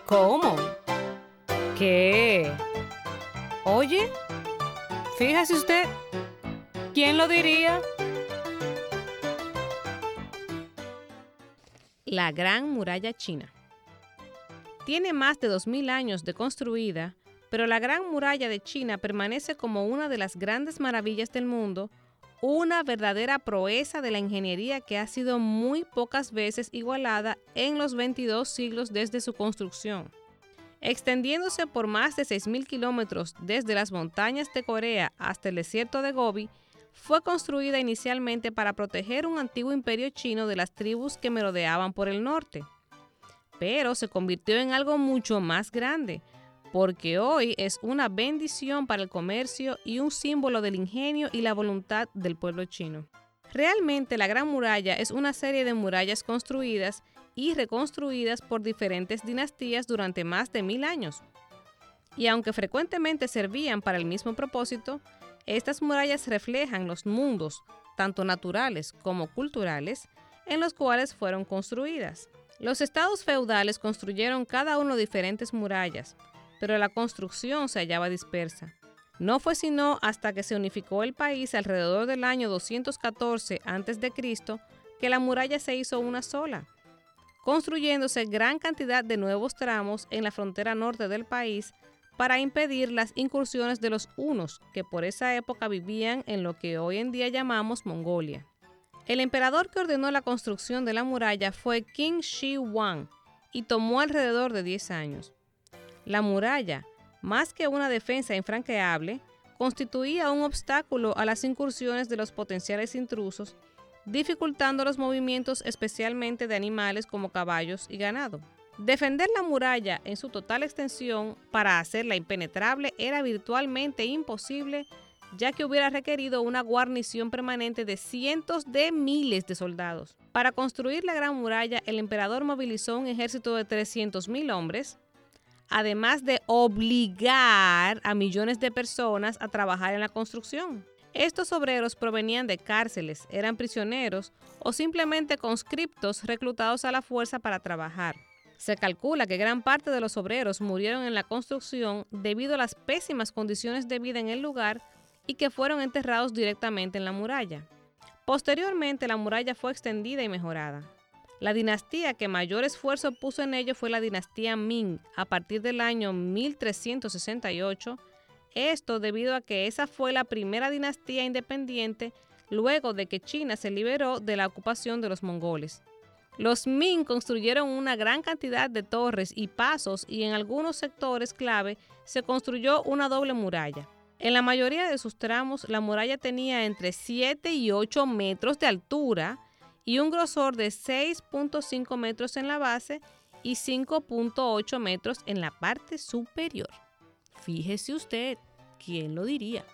¿Cómo? ¿Qué? Oye, fíjese usted, ¿quién lo diría? La Gran Muralla China. Tiene más de 2000 años de construida, pero la Gran Muralla de China permanece como una de las grandes maravillas del mundo, una verdadera proeza de la ingeniería que ha sido muy pocas veces igualada en los 22 siglos desde su construcción. Extendiéndose por más de 6.000 kilómetros desde las montañas de Corea hasta el desierto de Gobi, fue construida inicialmente para proteger un antiguo imperio chino de las tribus que merodeaban por el norte. Pero se convirtió en algo mucho más grande, porque hoy es una bendición para el comercio y un símbolo del ingenio y la voluntad del pueblo chino. Realmente la Gran Muralla es una serie de murallas construidas y reconstruidas por diferentes dinastías durante más de 1000 años. Y aunque frecuentemente servían para el mismo propósito, estas murallas reflejan los mundos, tanto naturales como culturales, en los cuales fueron construidas. Los estados feudales construyeron cada uno diferentes murallas, pero la construcción se hallaba dispersa. No fue sino hasta que se unificó el país alrededor del año 214 a.C. que la muralla se hizo una sola, construyéndose gran cantidad de nuevos tramos en la frontera norte del país para impedir las incursiones de los hunos, que por esa época vivían en lo que hoy en día llamamos Mongolia. El emperador que ordenó la construcción de la muralla fue Qin Shi Huang y tomó alrededor de 10 años. La muralla, más que una defensa infranqueable, constituía un obstáculo a las incursiones de los potenciales intrusos, dificultando los movimientos especialmente de animales como caballos y ganado. Defender la muralla en su total extensión para hacerla impenetrable era virtualmente imposible, ya que hubiera requerido una guarnición permanente de cientos de miles de soldados. Para construir la Gran Muralla, el emperador movilizó un ejército de 300.000 hombres, además de obligar a millones de personas a trabajar en la construcción. Estos obreros provenían de cárceles, eran prisioneros o simplemente conscriptos reclutados a la fuerza para trabajar. Se calcula que gran parte de los obreros murieron en la construcción debido a las pésimas condiciones de vida en el lugar y que fueron enterrados directamente en la muralla. Posteriormente, la muralla fue extendida y mejorada. La dinastía que mayor esfuerzo puso en ello fue la dinastía Ming a partir del año 1368, esto debido a que esa fue la primera dinastía independiente luego de que China se liberó de la ocupación de los mongoles. Los Ming construyeron una gran cantidad de torres y pasos y en algunos sectores clave se construyó una doble muralla. En la mayoría de sus tramos, la muralla tenía entre 7 y 8 metros de altura y un grosor de 6.5 metros en la base y 5.8 metros en la parte superior. Fíjese usted, ¿quién lo diría?